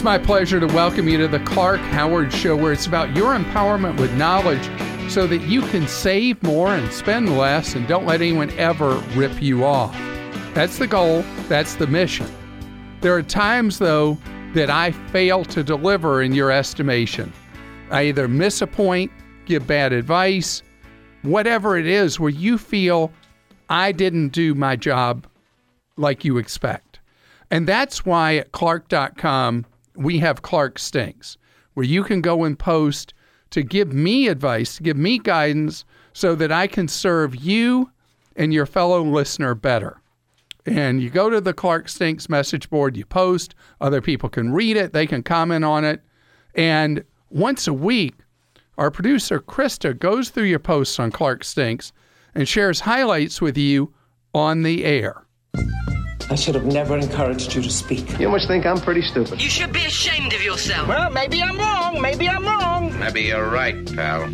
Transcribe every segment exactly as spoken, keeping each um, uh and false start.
It's my pleasure to welcome you to the Clark Howard Show, where it's about your empowerment with knowledge so that you can save more and spend less and don't let anyone ever rip you off. That's the goal. That's the mission. There are times, though, that I fail to deliver in your estimation. I either miss a point, give bad advice, whatever it is where you feel I didn't do my job like you expect. And that's why at Clark dot com we have Clark Stinks, where you can go and post to give me advice, to give me guidance so that I can serve you and your fellow listener better. And you go to the Clark Stinks message board, you post, other people can read it, they can comment on it. And once a week, our producer, Krista, goes through your posts on Clark Stinks and shares highlights with you on the air. I should have never encouraged you to speak. You must think I'm pretty stupid. You should be ashamed of yourself. Well, maybe I'm wrong. Maybe I'm wrong. Maybe you're right, pal.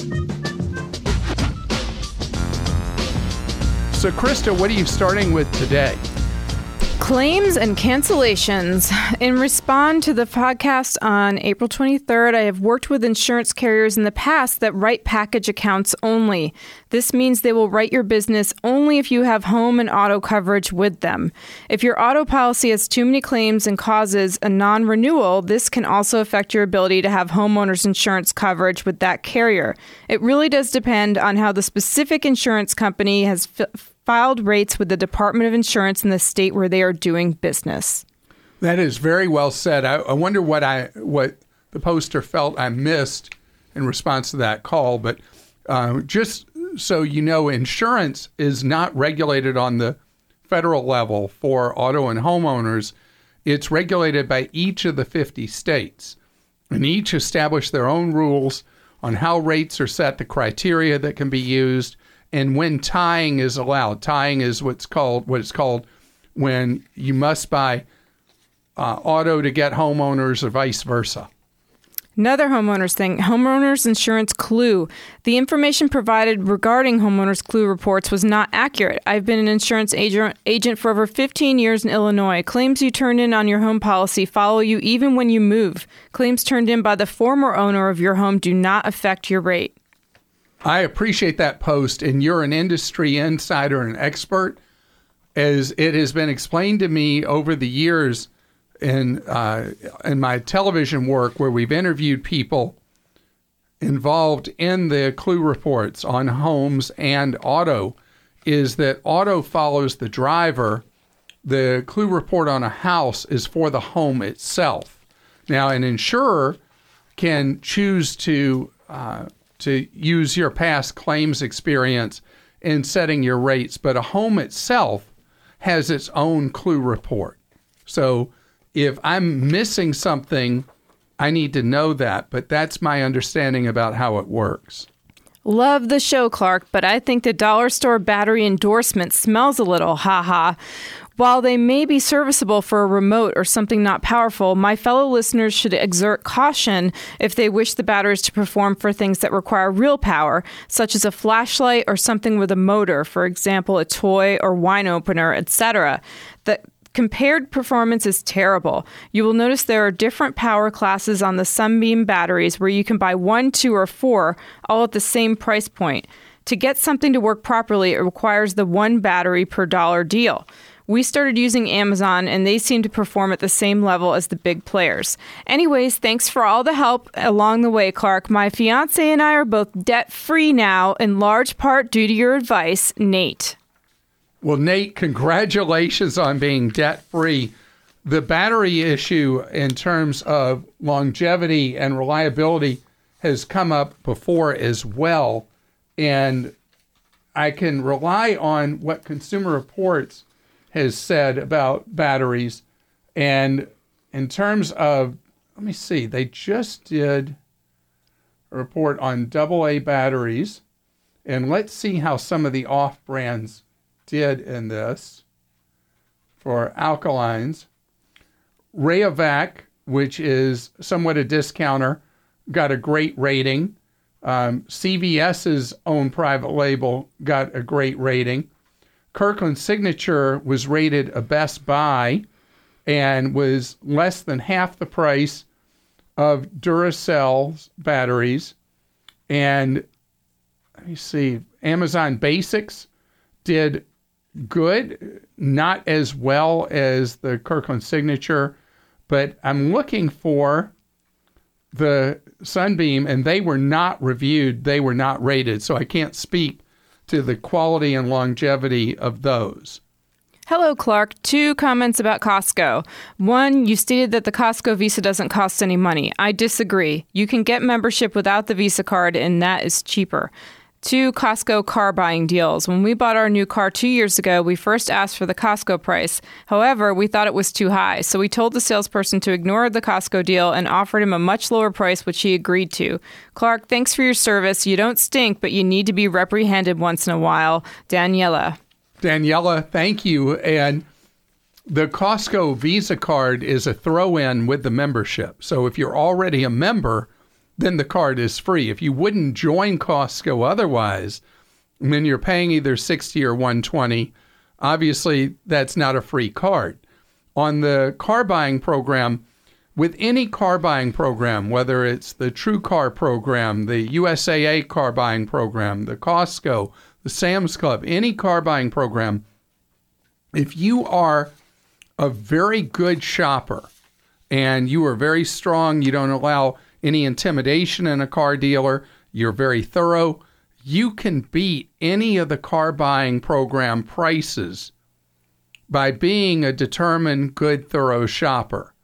So, Krista, what are you starting with today? Claims and cancellations. In response to the podcast on April twenty-third, I have worked with insurance carriers in the past that write package accounts only. This means they will write your business only if you have home and auto coverage with them. If your auto policy has too many claims and causes a non-renewal, this can also affect your ability to have homeowners insurance coverage with that carrier. It really does depend on how the specific insurance company has f- filed rates with the Department of Insurance in the state where they are doing business. That is very well said. I, I wonder what I what the poster felt I missed in response to that call. But uh, just so you know, insurance is not regulated on the federal level for auto and homeowners. It's regulated by each of the fifty states. And each establish their own rules on how rates are set, the criteria that can be used, and when tying is allowed. Tying is what's called what it's called when you must buy uh, auto to get homeowners or vice versa. Another homeowners thing, homeowners insurance clue. The information provided regarding homeowners clue reports was not accurate. I've been an insurance agent agent for over fifteen years in Illinois. Claims you turned in on your home policy follow you even when you move. Claims turned in by the former owner of your home do not affect your rate. I appreciate that post, and you're an industry insider and expert. As it has been explained to me over the years in uh, in my television work where we've interviewed people involved in the clue reports on homes and auto, is that auto follows the driver. The clue report on a house is for the home itself. Now, an insurer can choose to uh, to use your past claims experience in setting your rates, but a home itself has its own clue report. So if I'm missing something, I need to know that, but that's my understanding about how it works. Love the show, Clark, but I think the dollar store battery endorsement smells a little, haha. While they may be serviceable for a remote or something not powerful, my fellow listeners should exert caution if they wish the batteries to perform for things that require real power, such as a flashlight or something with a motor, for example, a toy or wine opener, et cetera. The compared performance is terrible. You will notice there are different power classes on the Sunbeam batteries where you can buy one, two, or four, all at the same price point. To get something to work properly, it requires the one battery per dollar deal. We started using Amazon, and they seem to perform at the same level as the big players. Anyways, thanks for all the help along the way, Clark. My fiance and I are both debt-free now, in large part due to your advice, Nate. Well, Nate, congratulations on being debt-free. The battery issue in terms of longevity and reliability has come up before as well. And I can rely on what Consumer Reports has said about batteries. And in terms of, let me see, they just did a report on double A batteries. And let's see how some of the off-brands did in this for alkalines. Rayovac, which is somewhat a discounter, got a great rating. Um, CVS's own private label got a great rating. Kirkland Signature was rated a best buy. and was less than half the price of Duracell's batteries. And let me see, Amazon Basics did good, not as well as the Kirkland Signature, but I'm looking for the Sunbeam, and they were not reviewed, they were not rated, so I can't speak to the quality and longevity of those. Hello, Clark. Two comments about Costco. One, you stated that the Costco Visa doesn't cost any money. I disagree. You can get membership without the Visa card, and that is cheaper. Two, Costco car buying deals. When we bought our new car two years ago, we first asked for the Costco price. However, we thought it was too high, so we told the salesperson to ignore the Costco deal and offered him a much lower price, which he agreed to. Clark, thanks for your service. You don't stink, but you need to be reprehended once in a while. Daniela. Daniela, thank you. And the Costco Visa card is a throw-in with the membership. So if you're already a member, then the card is free. If you wouldn't join Costco otherwise, then you're paying either sixty or one hundred twenty. Obviously, that's not a free card. On the car buying program, with any car buying program, whether it's the True Car program, the U S A A car buying program, the Costco, the Sam's Club, any car buying program, if you are a very good shopper and you are very strong, you don't allow any intimidation in a car dealer, you're very thorough, you can beat any of the car buying program prices by being a determined, good, thorough shopper.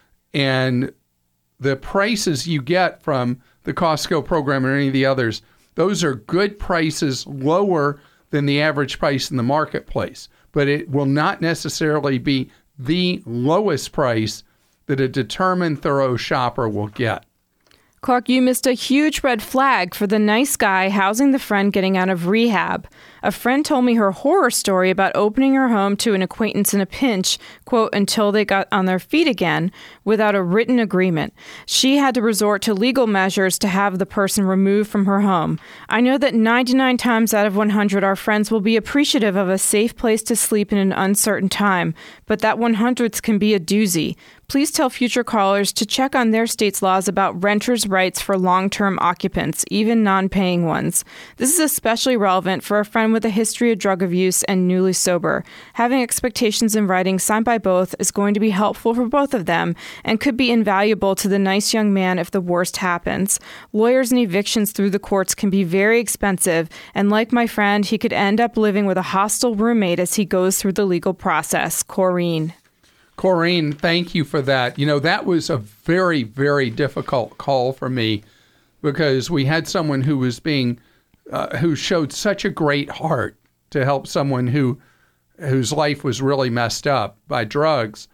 And the prices you get from the Costco program or any of the others, those are good prices, lower than the average price in the marketplace. But it will not necessarily be the lowest price that a determined, thorough shopper will get. Clark, you missed a huge red flag for the nice guy housing the friend getting out of rehab. A friend told me her horror story about opening her home to an acquaintance in a pinch, quote, until they got on their feet again, without a written agreement. She had to resort to legal measures to have the person removed from her home. I know that ninety-nine times out of one hundred, our friends will be appreciative of a safe place to sleep in an uncertain time, but that one hundredth can be a doozy. Please tell future callers to check on their state's laws about renters' rights for long-term occupants, even non-paying ones. This is especially relevant for a friend with a history of drug abuse and newly sober. Having expectations in writing signed by both is going to be helpful for both of them and could be invaluable to the nice young man if the worst happens. Lawyers and evictions through the courts can be very expensive, and like my friend, he could end up living with a hostile roommate as he goes through the legal process. Corrine. Corrine, thank you for that. You know, that was a very, very difficult call for me because we had someone who was being, uh, who showed such a great heart to help someone who, whose life was really messed up by drugs.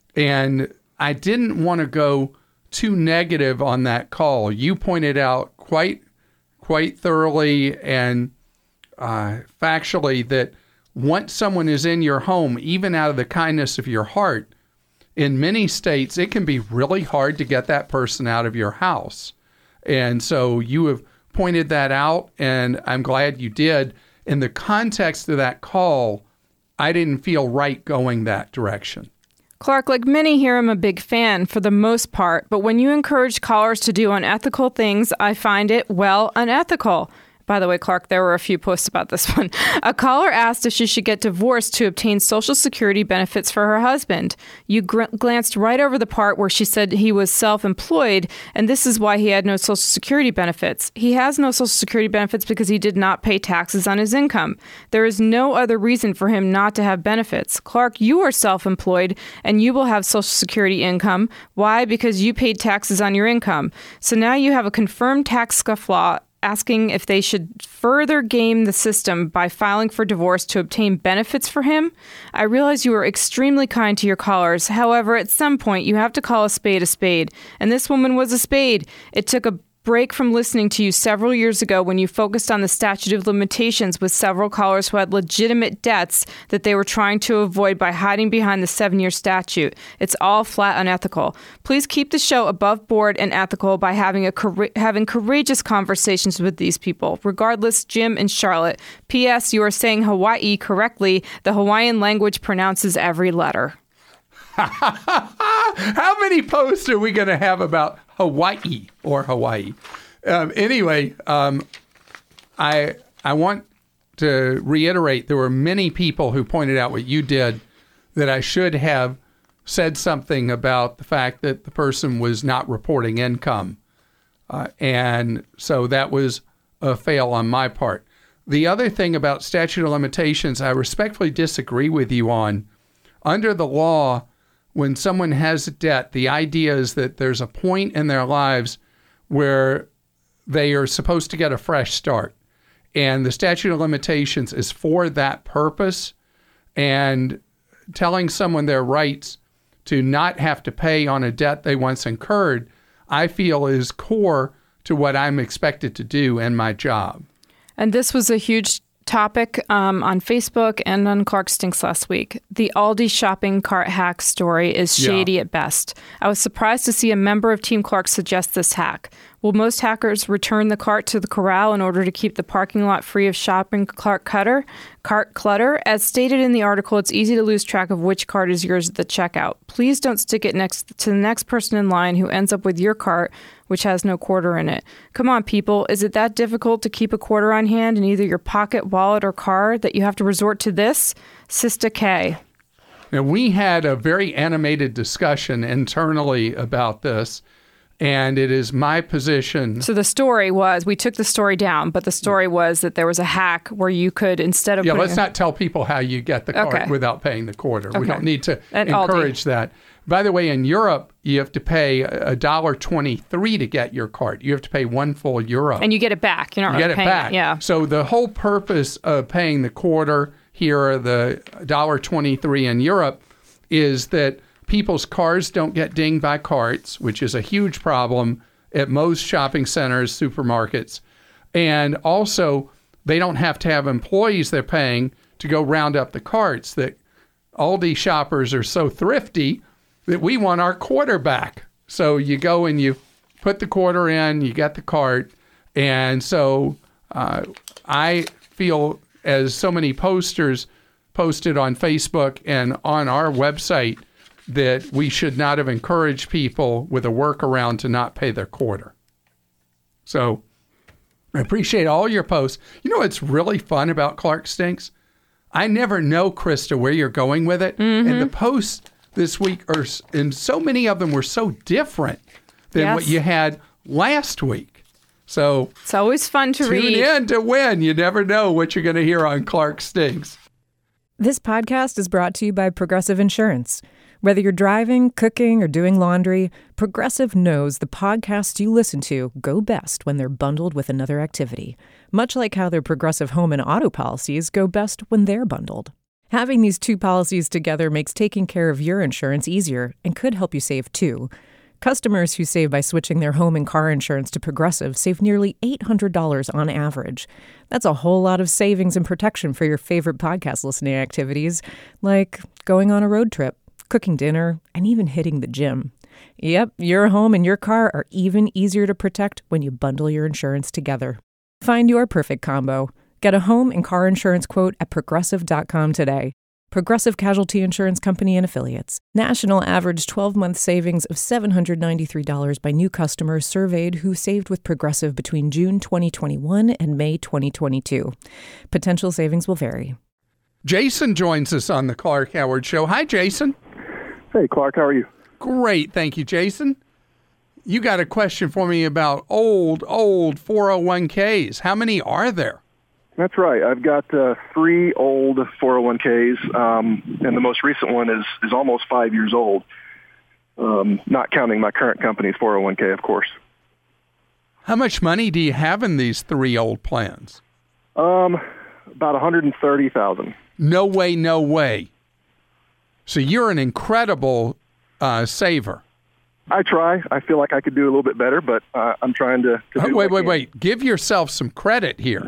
And I didn't want to go too negative on that call. You pointed out quite, quite thoroughly and uh, factually that once someone is in your home, even out of the kindness of your heart, in many states, it can be really hard to get that person out of your house. And so you have pointed that out, and I'm glad you did. In the context of that call, I didn't feel right going that direction. Clark, like many here, I'm a big fan for the most part, but when you encourage callers to do unethical things, I find it, well, unethical. By the way, Clark, there were a few posts about this one. A caller asked if she should get divorced to obtain Social Security benefits for her husband. You gr- glanced right over the part where she said he was self-employed, and this is why he had no Social Security benefits. He has no Social Security benefits because he did not pay taxes on his income. There is no other reason for him not to have benefits. Clark, you are self-employed, and you will have Social Security income. Why? Because you paid taxes on your income. So now you have a confirmed tax scufflaw asking if they should further game the system by filing for divorce to obtain benefits for him. I realize you are extremely kind to your callers. However, at some point, you have to call a spade a spade. And this woman was a spade. It took a break from listening to you several years ago when you focused on the statute of limitations with several callers who had legitimate debts that they were trying to avoid by hiding behind the seven-year statute. It's all flat unethical. Please keep the show above board and ethical by having a having courageous conversations with these people. Regardless, Jim and Charlotte. P S. You are saying Hawaii correctly. The Hawaiian language pronounces every letter. How many posts are we going to have about Hawaii or Hawaii? Um, anyway, um, I I want to reiterate there were many people who pointed out what you did, that I should have said something about the fact that the person was not reporting income. Uh, and so that was a fail on my part. The other thing about statute of limitations, I respectfully disagree with you on. Under the law, when someone has a debt, the idea is that there's a point in their lives where they are supposed to get a fresh start. And the statute of limitations is for that purpose. And telling someone their rights to not have to pay on a debt they once incurred, I feel is core to what I'm expected to do in my job. And this was a huge topic um, on Facebook and on Clark Stinks last week. The Aldi shopping cart hack story is shady yeah. at best. I was surprised to see a member of Team Clark suggest this hack. Will most hackers return the cart to the corral in order to keep the parking lot free of shopping cart clutter? Cart clutter? As stated in the article, it's easy to lose track of which cart is yours at the checkout. Please don't stick it next to the next person in line who ends up with your cart, which has no quarter in it. Come on, people. Is it that difficult to keep a quarter on hand in either your pocket, wallet, or car that you have to resort to this? Sista K. Now, we had a very animated discussion internally about this. And it is my position. So the story was, we took the story down, but the story was that there was a hack where you could, instead of... Yeah, let's a, not tell people how you get the cart okay. without paying the quarter. Okay. We don't need to At encourage Aldi. that. By the way, in Europe, you have to pay one dollar twenty-three to get your cart. You have to pay one full euro. And you get it back. You're not you really get paying it back. It, yeah. So the whole purpose of paying the quarter here, the one dollar twenty-three in Europe, is that people's cars don't get dinged by carts, which is a huge problem at most shopping centers, supermarkets. And also, they don't have to have employees they're paying to go round up the carts. That Aldi shoppers are so thrifty that we want our quarter back. So you go and you put the quarter in, you get the cart. And so uh, I feel, as so many posters posted on Facebook and on our website, that we should not have encouraged people with a workaround to not pay their quarter. So I appreciate all your posts. You know what's really fun about Clark Stinks? I never know, Krista, where you're going with it. Mm-hmm. And the posts this week, are, and so many of them were so different than yes. what you had last week. So it's always fun to tune read. Tune in to win. You never know what you're going to hear on Clark Stinks. This podcast is brought to you by Progressive Insurance. Whether you're driving, cooking, or doing laundry, Progressive knows the podcasts you listen to go best when they're bundled with another activity, much like how their Progressive home and auto policies go best when they're bundled. Having these two policies together makes taking care of your insurance easier and could help you save too. Customers who save by switching their home and car insurance to Progressive save nearly eight hundred dollars on average. That's a whole lot of savings and protection for your favorite podcast listening activities, like going on a road trip, cooking dinner, and even hitting the gym. Yep, your home and your car are even easier to protect when you bundle your insurance together. Find your perfect combo. Get a home and car insurance quote at progressive dot com today. Progressive Casualty Insurance Company and Affiliates. National average twelve-month savings of seven hundred ninety-three dollars by new customers surveyed who saved with Progressive between June twenty twenty-one and May twenty twenty-two. Potential savings will vary. Jason joins us on the Clark Howard Show. Hi, Jason. Hey, Clark. How are you? Great. Thank you, Jason. You got a question for me about old, old four oh one k's. How many are there? That's right. I've got uh, three old four oh one k's, um, and the most recent one is, is almost five years old, um, not counting my current company's four oh one k, of course. How much money do you have in these three old plans? Um, about one hundred thirty thousand dollars. No way, no way. So you're an incredible uh, saver. I try. I feel like I could do a little bit better, but uh, I'm trying to, to oh, do Wait, wait, wait. Give yourself some credit here.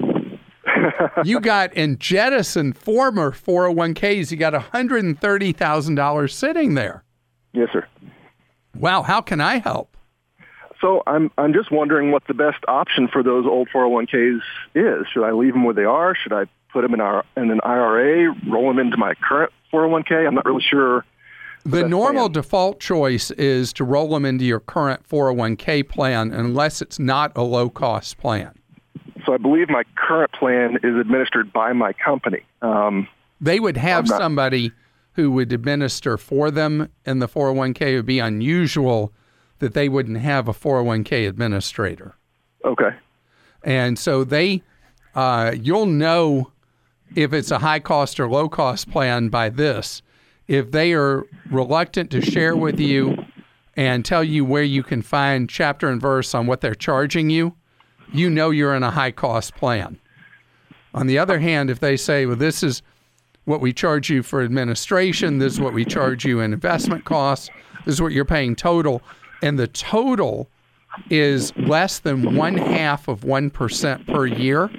You got in jettison former four oh one k's. You got one hundred thirty thousand dollars sitting there. Yes, sir. Wow. How can I help? So I'm I'm just wondering what the best option for those old four oh one k's is. Should I leave them where they are? Should I put them in, our, in an I R A, roll them into my current four oh one k? I'm not really sure the best normal plan? default choice is to roll them into your current four oh one k plan unless it's not a low-cost plan. So I believe my current plan is administered by my company. Um, They would have not- somebody who would administer for them in the four oh one k. It would be unusual that they wouldn't have a four oh one k administrator. okay. And so they, uh, you'll know if it's a high-cost or low-cost plan by this. If they are reluctant to share with you and tell you where you can find chapter and verse on what they're charging you, you know you're in a high-cost plan. On the other hand, if they say, well, this is what we charge you for administration, this is what we charge you in investment costs, this is what you're paying total, and the total is less than one half of one percent per year,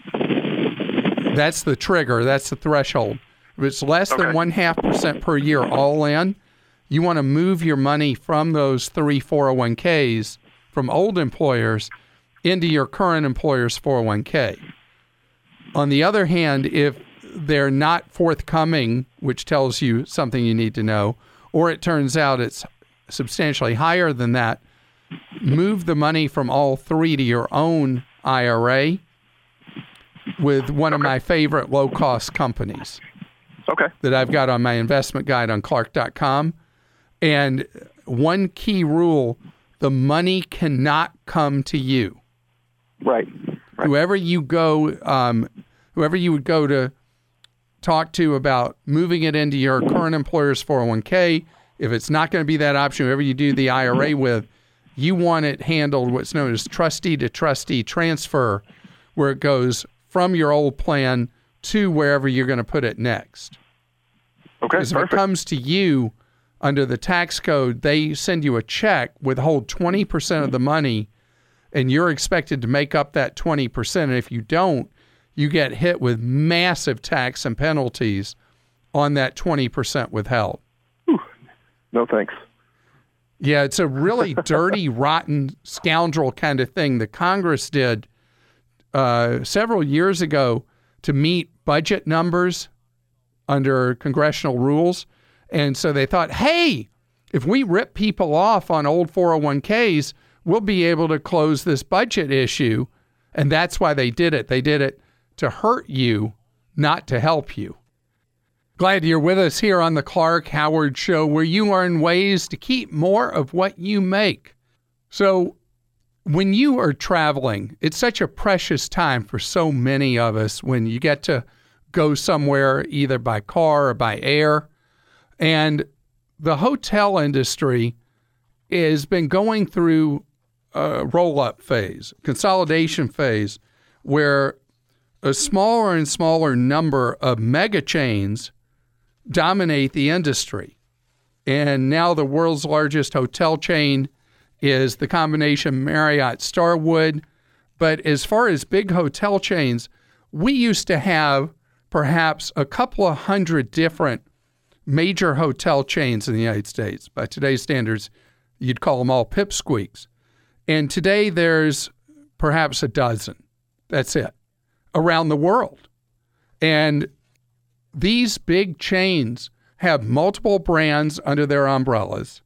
that's the trigger, that's the threshold. If it's less Okay. than one half percent per year all in, you want to move your money from those three four oh one k's from old employers into your current employer's four oh one k. On the other hand, if they're not forthcoming, which tells you something you need to know, or it turns out it's substantially higher than that, move the money from all three to your own I R A with one of my favorite low-cost companies Okay. that I've got on my investment guide on Clark dot com. And one key rule, the money cannot come to you. Right. Right. Whoever you go, um, whoever you would go to talk to about moving it into your current employer's four oh one k, if it's not going to be that option, whoever you do the I R A with, you want it handled what's known as trustee to trustee transfer, where it goes from your old plan to wherever you're going to put it next. Okay. Because if Perfect. it comes to you under the tax code, they send you a check, withhold twenty percent of the money, and you're expected to make up that twenty percent. And if you don't, you get hit with massive tax and penalties on that twenty percent withheld. No thanks. Yeah, it's a really dirty, rotten, scoundrel kind of thing that Congress did uh, several years ago to meet budget numbers under congressional rules. And so they thought, hey, if we rip people off on old four oh one k's, we'll be able to close this budget issue. And that's why they did it. They did it to hurt you, not to help you. Glad you're with us here on the Clark Howard Show, where you learn ways to keep more of what you make. So when you are traveling, it's such a precious time for so many of us when you get to go somewhere either by car or by air. And the hotel industry has been going through a roll-up phase, consolidation phase, where a smaller and smaller number of mega chains dominate the industry. And now the world's largest hotel chain is the combination Marriott Starwood. But as far as big hotel chains, we used to have perhaps a couple of hundred different major hotel chains in the United States. By today's standards, you'd call them all pipsqueaks. And today there's perhaps a dozen. That's it, around the world. And these big chains have multiple brands under their umbrellas.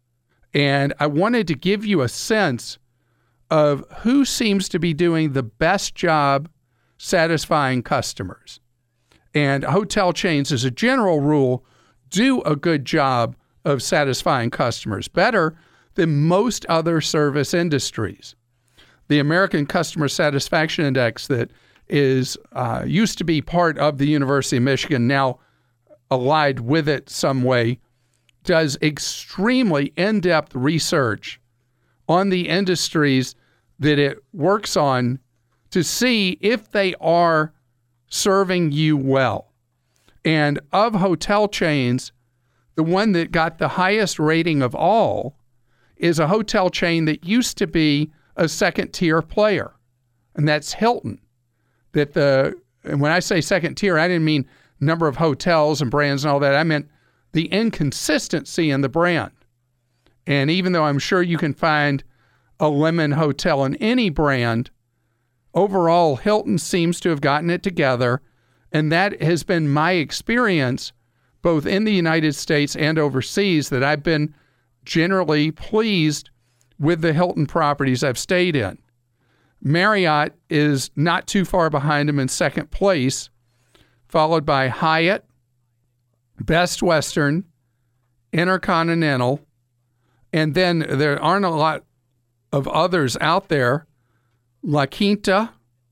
And I wanted to give you a sense of who seems to be doing the best job satisfying customers. And hotel chains, as a general rule, do a good job of satisfying customers, better than most other service industries. The American Customer Satisfaction Index that is uh, used to be part of the University of Michigan, now allied with it some way, does extremely in-depth research on the industries that it works on to see if they are serving you well. And of hotel chains, the one that got the highest rating of all is a hotel chain that used to be a second-tier player, and that's Hilton. That the and when I say second tier, I didn't mean number of hotels and brands and all that. I meant the inconsistency in the brand. And even though I'm sure you can find a lemon hotel in any brand, overall, Hilton seems to have gotten it together. And that has been my experience both in the United States and overseas, that I've been generally pleased with the Hilton properties I've stayed in. Marriott is not too far behind them in second place, followed by Hyatt, Best Western, Intercontinental, and then there aren't a lot of others out there. La Quinta,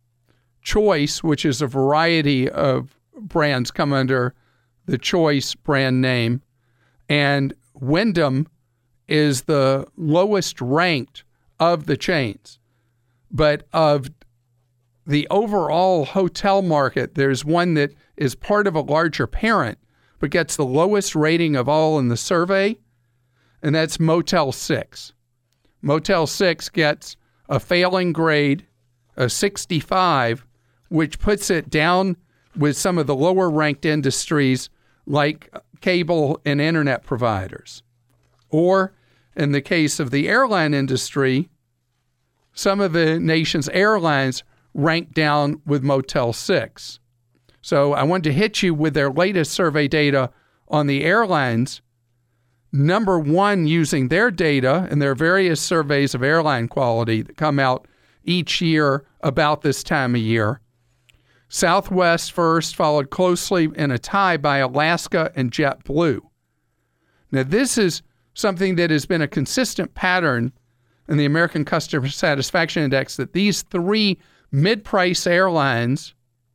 Choice, which is a variety of brands come under the Choice brand name, and Wyndham is the lowest ranked of the chains. But of the overall hotel market, there's one that is part of a larger parent, but gets the lowest rating of all in the survey, and that's Motel six. Motel six gets a failing grade, a sixty-five, which puts it down with some of the lower ranked industries like cable and internet providers. Or in the case of the airline industry, some of the nation's airlines rank down with Motel six. So I wanted to hit you with their latest survey data on the airlines. Number one, using their data and their various surveys of airline quality that come out each year about this time of year. Southwest first, followed closely in a tie by Alaska and JetBlue. Now, this is something that has been a consistent pattern in the American Customer Satisfaction Index, that these three mid-price airlines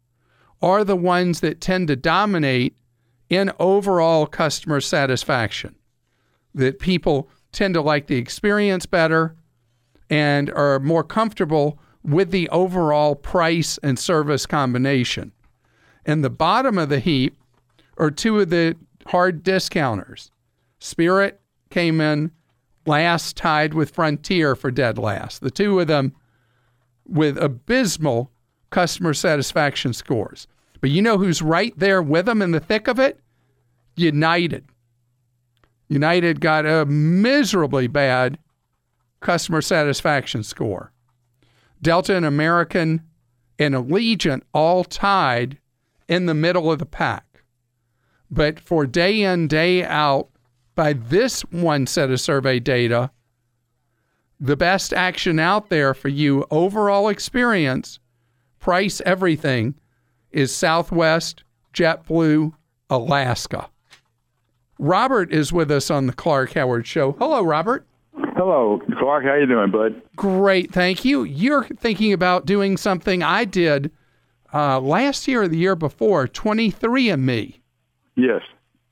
are the ones that tend to dominate in overall customer satisfaction, that people tend to like the experience better and are more comfortable with the overall price and service combination. In the bottom of the heap are two of the hard discounters. Spirit came in last, tied with Frontier for dead last. The two of them with abysmal customer satisfaction scores. But you know who's right there with them in the thick of it? United. United got a miserably bad customer satisfaction score. Delta and American and Allegiant all tied in the middle of the pack. But for day in, day out, by this one set of survey data, the best action out there for you, overall experience, price, everything, is Southwest, JetBlue, Alaska. Robert is with us on the Clark Howard Show. Hello, Robert. Hello, Clark. How you doing, bud? Great, thank you. You're thinking about doing something I did uh, last year or the year before, twenty-three and me. Yes.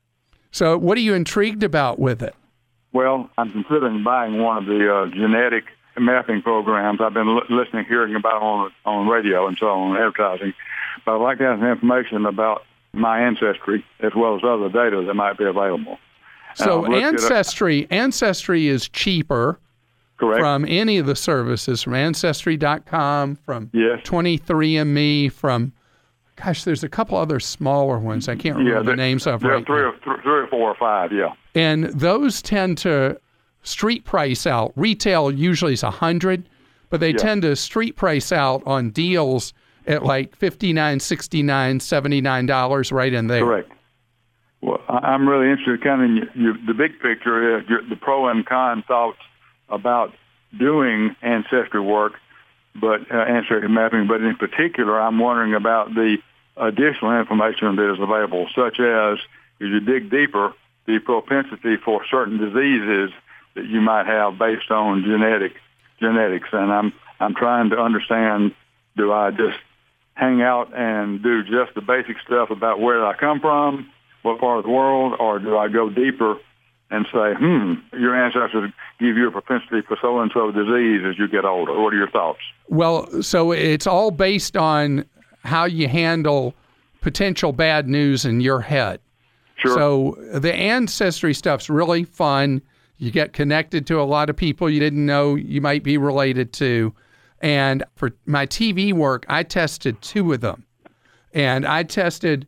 So what are you intrigued about with it? Well, I'm considering buying one of the uh, genetic mapping programs I've been l- listening, hearing about on on radio and so on, advertising. But I'd like to have some information about my ancestry as well as other data that might be available. So uh, Ancestry, Ancestry is cheaper. Correct. From any of the services, from Ancestry dot com, from yes. twenty-three and me, from, gosh, there's a couple other smaller ones. I can't remember yeah, the there, names of there right are three now. Or, th- three or four or five, yeah. And those tend to street price out. Retail usually is one hundred dollars, but they yeah. tend to street price out on deals at like fifty-nine dollars, sixty-nine dollars, seventy-nine dollars right in there. Correct. Well, I'm really interested kind of in you, you, the big picture, uh, your, the pro and con thoughts about doing ancestry work, but uh, ancestry mapping. But in particular, I'm wondering about the additional information that is available, such as, as you dig deeper, the propensity for certain diseases that you might have based on genetic genetics. And I'm I'm trying to understand: do I just hang out and do just the basic stuff about where I come from, what part of the world, or do I go deeper and say, hmm, your ancestors give you a propensity for so-and-so disease as you get older? What are your thoughts? Well, so it's all based on how you handle potential bad news in your head. Sure. So the ancestry stuff's really fun. You get connected to a lot of people you didn't know you might be related to. And for my T V work, I tested two of them. And I tested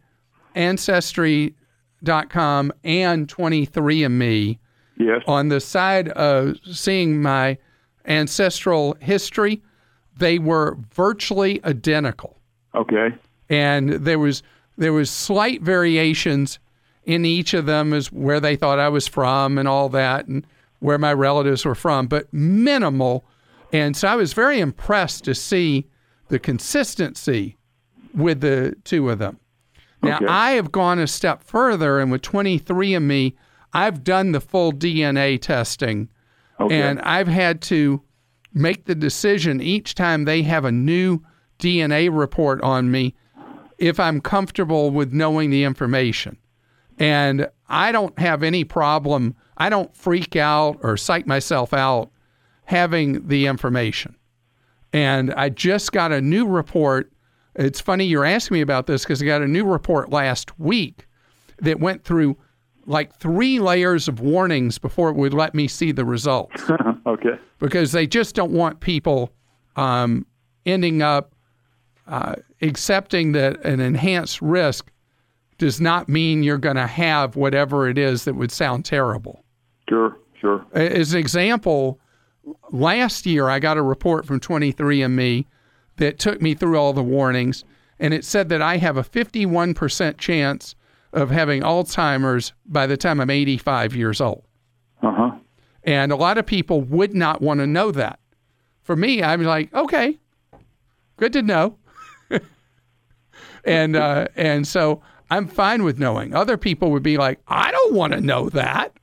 Ancestry dot com and twenty-three and me. Yes. On the side of seeing my ancestral history, they were virtually identical. Okay. And there was there was slight variations in each of them is where they thought I was from and all that, and where my relatives were from, but minimal. And so I was very impressed to see the consistency with the two of them. Now, Okay. I have gone a step further, and with twenty-three and me, I've done the full D N A testing, Okay. and I've had to make the decision each time they have a new D N A report on me if I'm comfortable with knowing the information. And I don't have any problem. I don't freak out or psych myself out having the information. And I just got a new report. It's funny you're asking me about this because I got a new report last week that went through like three layers of warnings before it would let me see the results. Okay. Because they just don't want people um, ending up uh, accepting that an enhanced risk does not mean you're going to have whatever it is that would sound terrible. Sure, sure. As an example, last year I got a report from twenty-three and me that took me through all the warnings, and it said that I have a fifty-one percent chance of having Alzheimer's by the time I'm eighty-five years old. Uh-huh. And a lot of people would not want to know that. For me, I'm like, okay, good to know. and uh, and so I'm fine with knowing. Other people would be like, I don't want to know that.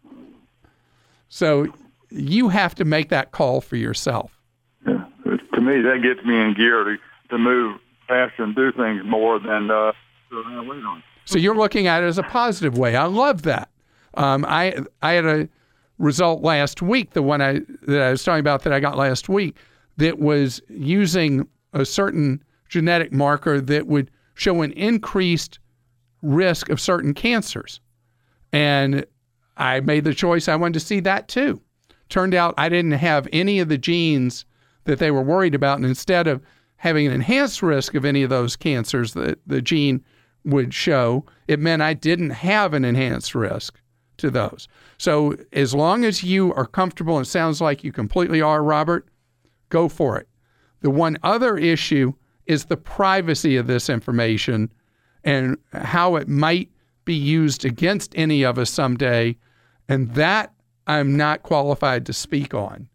So you have to make that call for yourself. Yeah. To me, that gets me in gear to, to move faster and do things more than uh, to uh, wait on. So you're looking at it as a positive way. I love that. Um, I I had a result last week, the one I that I was talking about that I got last week, that was using a certain genetic marker that would show an increased risk of certain cancers. And I made the choice I wanted to see that too. Turned out I didn't have any of the genes that they were worried about, and instead of having an enhanced risk of any of those cancers that the gene would show, it meant I didn't have an enhanced risk to those. So as long as you are comfortable, and it sounds like you completely are, Robert, go for it. The one other issue is the privacy of this information and how it might be used against any of us someday, and that I'm not qualified to speak on.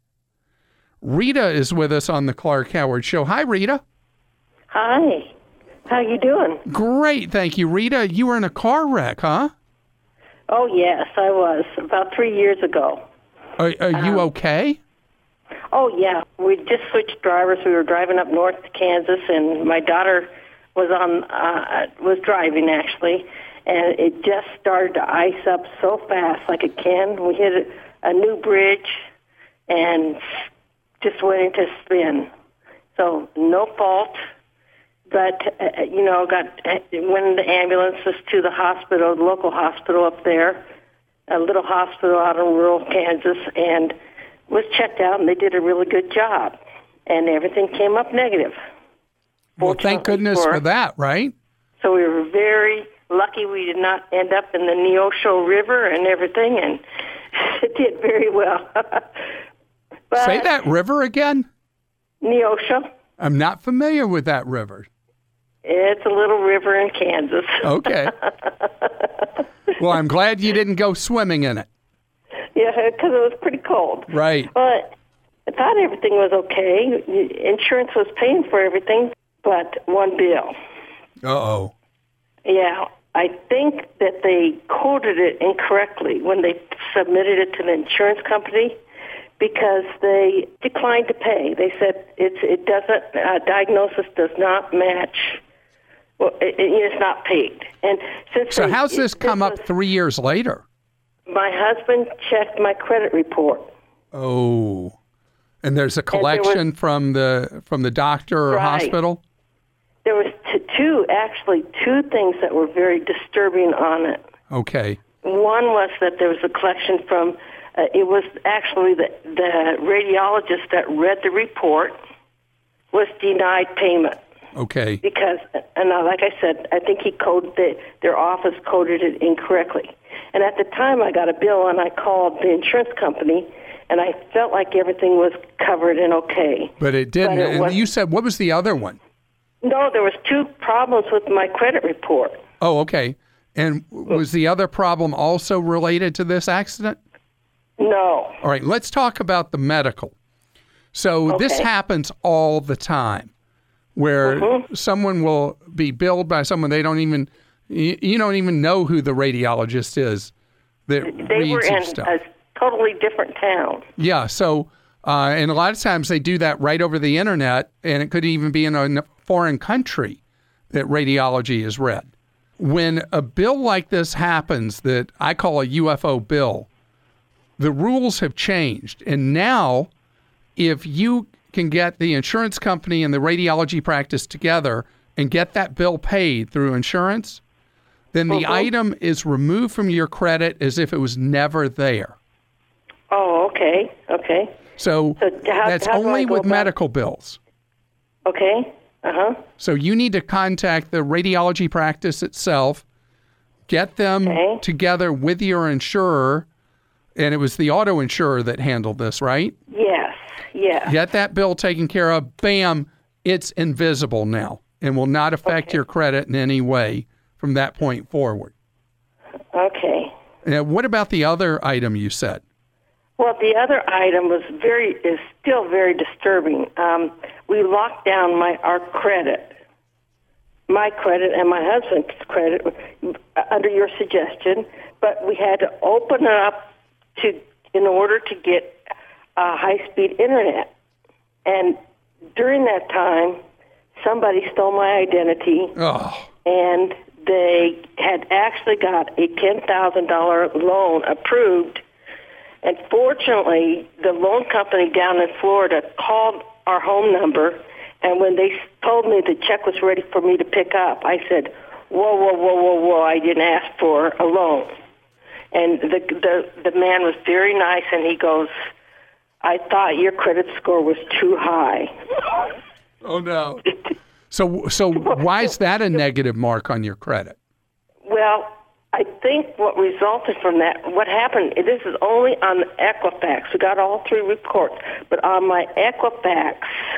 Rita is with us on the Clark Howard Show. Hi, Rita. Hi. How you doing? Great, thank you. Rita, you were in a car wreck, huh? Oh, yes, I was, about three years ago. Are, are you Um, okay? Oh, yeah. We just switched drivers. We were driving up north to Kansas, and my daughter was on uh, was driving, actually, and it just started to ice up so fast, like it can. We hit a, a new bridge and just went into spin. So no fault. But, uh, you know, got uh, went in the ambulances to the hospital, the local hospital up there, a little hospital out in rural Kansas, and was checked out, and they did a really good job. And everything came up negative. Well, thank goodness for, for that, right? So we were very lucky we did not end up in the Neosho River and everything, and it did very well. But say that river again? Neosho. I'm not familiar with that river. It's a little river in Kansas. Okay. Well, I'm glad you didn't go swimming in it. Yeah, because it was pretty cold. Right. But I thought everything was okay. Insurance was paying for everything, but one bill. Uh-oh. Yeah, I think that they coded it incorrectly when they submitted it to the insurance company because they declined to pay. They said it's it doesn't uh, diagnosis does not match. Well, it, it, it's not paid. And since so, they, how's this it, come this up was, three years later? My husband checked my credit report. Oh, and there's a collection was, from the from the doctor or right. hospital? There was t- two, actually, two things that were very disturbing on it. Okay. One was that there was a collection from, uh, it was actually the, the radiologist that read the report was denied payment. Okay. Because, and uh, like I said, I think he coded the, their office coded it incorrectly. And at the time I got a bill and I called the insurance company and I felt like everything was covered and okay. But it didn't. But it and was, you said, what was the other one? No, there was two problems with my credit report. Oh, okay. And was the other problem also related to this accident? No. All right, let's talk about the medical. So Okay. this happens all the time, where Mhm. someone will be billed by someone they don't even, you, you don't even know who the radiologist is that They reads were your in stuff. a totally different town. Yeah, so, uh, and a lot of times they do that right over the internet, and it could even be in a n- foreign country that radiology is read. When a bill like this happens that I call a U F O bill, the rules have changed. And now, if you can get the insurance company and the radiology practice together and get that bill paid through insurance, then the Mhm. item is removed from your credit as if it was never there. Oh, okay, okay, So, So how- that's how do I only go with about- medical bills. okay, uh-huh, So you need to contact the radiology practice itself, get them Okay. together with your insurer, and it was the auto insurer that handled this, right? yes, yes. Get that bill taken care of, bam, it's invisible now and will not affect Okay. your credit in any way from that point forward. Okay. Now, what about the other item you said? Well, the other item was very is still very disturbing. Um, we locked down my our credit, my credit and my husband's credit uh, under your suggestion, but we had to open it up to in order to get uh, high speed internet. And during that time, somebody stole my identity, Oh, and they had actually got a ten thousand dollars loan approved. And fortunately, the loan company down in Florida called our home number, and when they told me the check was ready for me to pick up, I said, whoa, whoa, whoa, whoa, whoa, I didn't ask for a loan. And the, the, the man was very nice, and he goes, I thought your credit score was too high. oh no. So, so why is that a negative mark on your credit? Well, I think what resulted from that, what happened, this is only on Equifax. We got all three reports. But on my Equifax,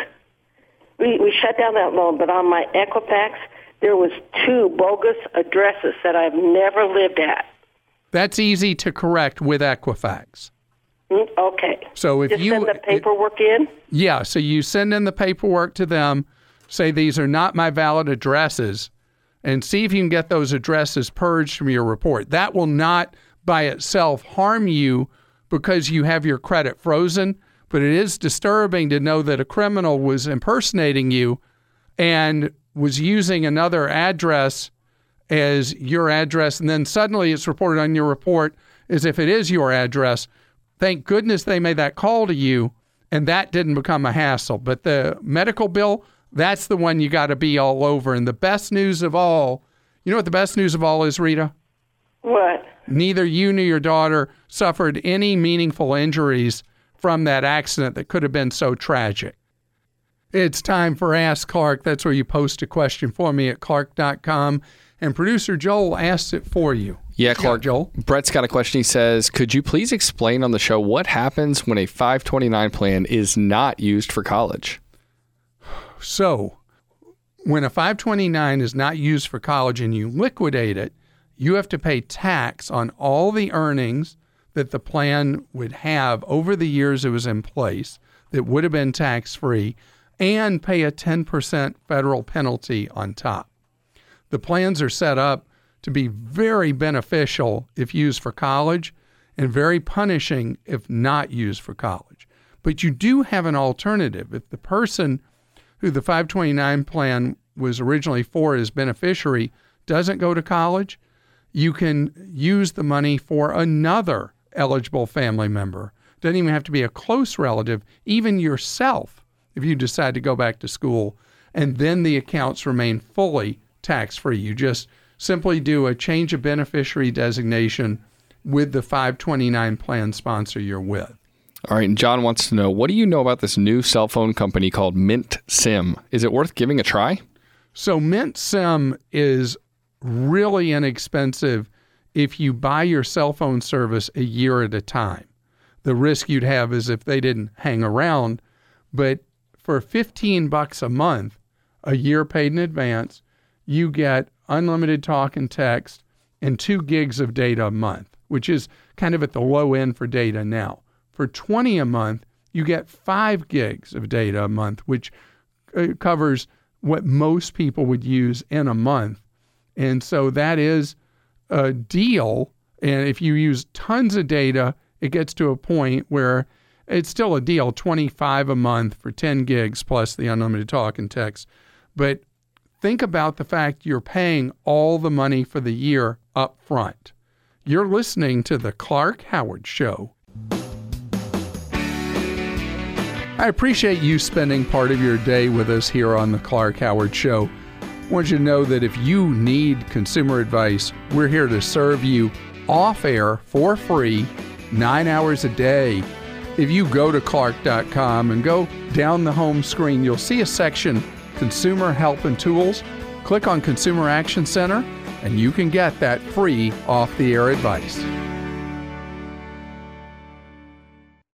we, we shut down that loan, but on my Equifax, there was two bogus addresses that I've never lived at. That's easy to correct with Equifax. Mm, Okay. So if Just you send the paperwork in? Yeah, so you send in the paperwork to them, say these are not my valid addresses, and see if you can get those addresses purged from your report. That will not by itself harm you because you have your credit frozen, but it is disturbing to know that a criminal was impersonating you and was using another address as your address, and then suddenly it's reported on your report as if it is your address. Thank goodness they made that call to you, and that didn't become a hassle. But the medical bill, that's the one you got to be all over. And the best news of all, you know what the best news of all is, Rita? What? Neither you nor your daughter suffered any meaningful injuries from that accident that could have been so tragic. It's time for Ask Clark. That's where you post a question for me at clark dot com, and producer Joel asks it for you. Yeah, Clark. Yeah, Joel. Brett's got a question. He says, could you please explain on the show what happens when a five twenty-nine plan is not used for college? So, when a five twenty-nine is not used for college and you liquidate it, you have to pay tax on all the earnings that the plan would have over the years it was in place that would have been tax-free, and pay a ten percent federal penalty on top. The plans are set up to be very beneficial if used for college and very punishing if not used for college. But you do have an alternative. If the person who the five twenty-nine plan was originally for as beneficiary doesn't go to college, you can use the money for another eligible family member. Doesn't even have to be a close relative, even yourself, if you decide to go back to school, and then the accounts remain fully tax-free. You just simply do a change of beneficiary designation with the five twenty-nine plan sponsor you're with. All right, and John wants to know, what do you know about this new cell phone company called Mint Sim? Is it worth giving a try? So Mint Sim is really inexpensive if you buy your cell phone service a year at a time. The risk you'd have is if they didn't hang around, but for fifteen bucks a month, a year paid in advance, you get unlimited talk and text and two gigs of data a month, which is kind of at the low end for data now. For twenty a month, you get five gigs of data a month, which uh, covers what most people would use in a month. And so that is a deal. And if you use tons of data, it gets to a point where it's still a deal, twenty-five a month for ten gigs plus the unlimited talk and text. But think about the fact you're paying all the money for the year up front. You're listening to The Clark Howard Show. I appreciate you spending part of your day with us here on The Clark Howard Show. I want you to know that if you need consumer advice, we're here to serve you off air for free, nine hours a day. If you go to clark dot com and go down the home screen, you'll see a section, Consumer Help and Tools. Click on Consumer Action Center, and you can get that free off-the-air advice.